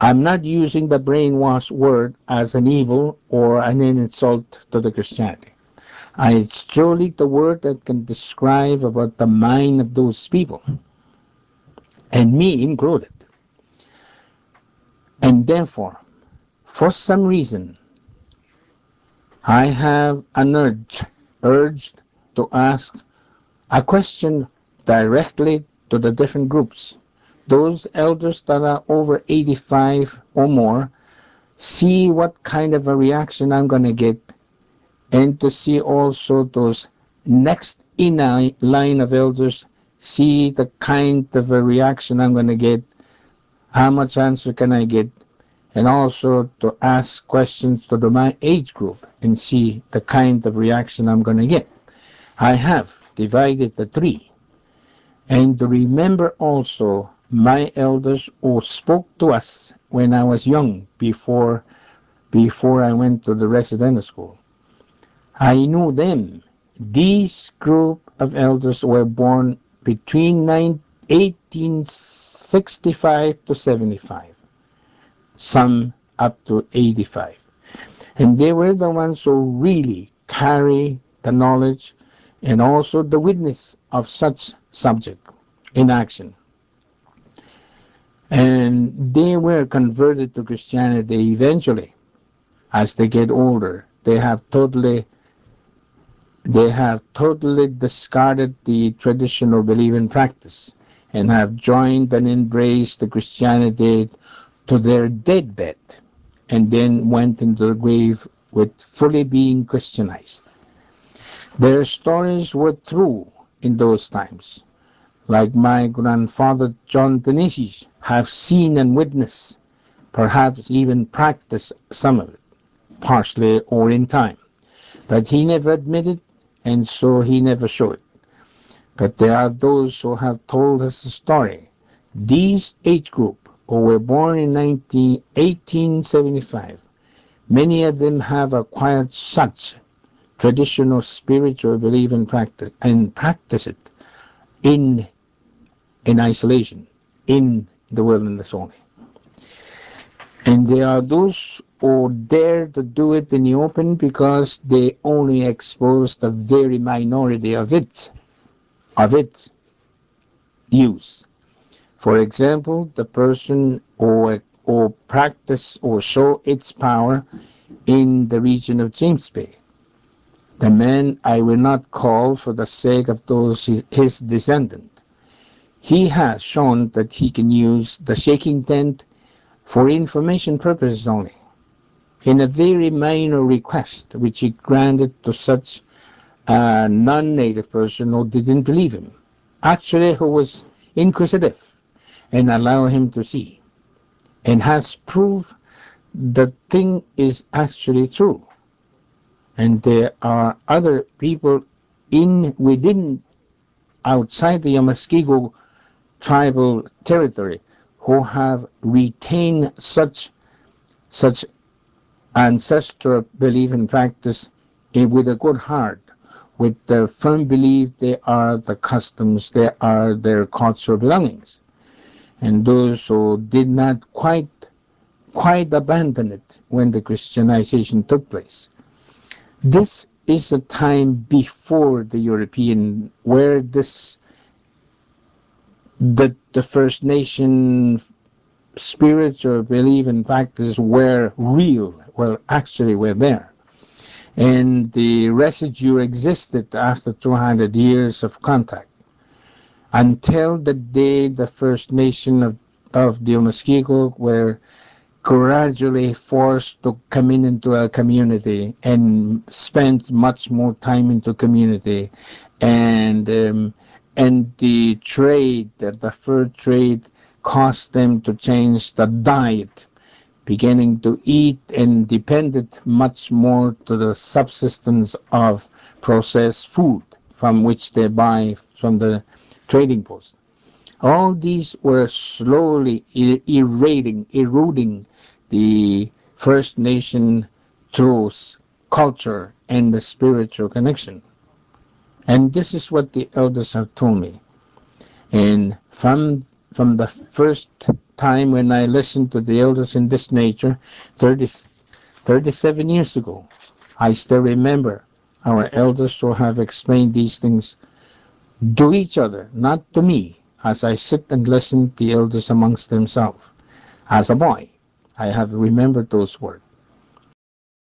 I'm not using the brainwash word as an evil or an insult to the Christianity. It's truly the word that can describe about the mind of those people, and me included. And therefore, for some reason, I have an urge to ask a question directly to the different groups. Those elders that are over 85 or more, see what kind of a reaction I'm going to get, and to see also those next in line of elders, see the kind of a reaction I'm going to get, how much answer can I get, and also to ask questions to my age group and see the kind of reaction I'm going to get. I have divided the three. And to remember also my elders who spoke to us when I was young, before I went to the residential school. I knew them. These group of elders were born between 1865 to 75, some up to 85. And they were the ones who really carry the knowledge and also the witness of such subject in action. And they were converted to Christianity eventually. As they get older, they have totally discarded the traditional belief and practice and have joined and embraced the Christianity to their deathbed, and then went into the grave with fully being Christianized. Their stories were true in those times. Like my grandfather John Benicius, have seen and witnessed, perhaps even practiced some of it, partially or in time. But he never admitted, and so he never showed it. But there are those who have told us the story. These age group, who were born in 1875, many of them have acquired such traditional spiritual belief and practice it in isolation, in the wilderness only. And there are those who dare to do it in the open because they only expose the very minority of its use. For example, the person or practice or show its power in the region of James Bay. The man I will not call for the sake of those his descendant. He has shown that he can use the shaking tent for information purposes only, in a very minor request which he granted to such a non-native person who didn't believe him, actually who was inquisitive, and allow him to see, and has proved the thing is actually true. And there are other people within outside the Yamaskigo tribal territory who have retained such ancestral belief and practice with a good heart, with the firm belief they are the customs, they are their cultural belongings. And those who did not quite abandon it when the Christianization took place. This is a time before the European, where the First Nation spiritual belief and practice were real, well, actually were there. And the residue existed after 200 years of contact until the day the First Nation of the Muskego were gradually forced to come into a community and spend much more time into community, and the trade, the fur trade, caused them to change the diet, beginning to eat and depended much more to the subsistence of processed food from which they buy from the trading post. All these were slowly eroding the First Nation truths, culture, and the spiritual connection. And this is what the elders have told me. And from the first time when I listened to the elders in this nature 37 years ago. I still remember our elders to have explained these things to each other, not to me, as I sit and listen to the elders amongst themselves. As a boy, I have remembered those words.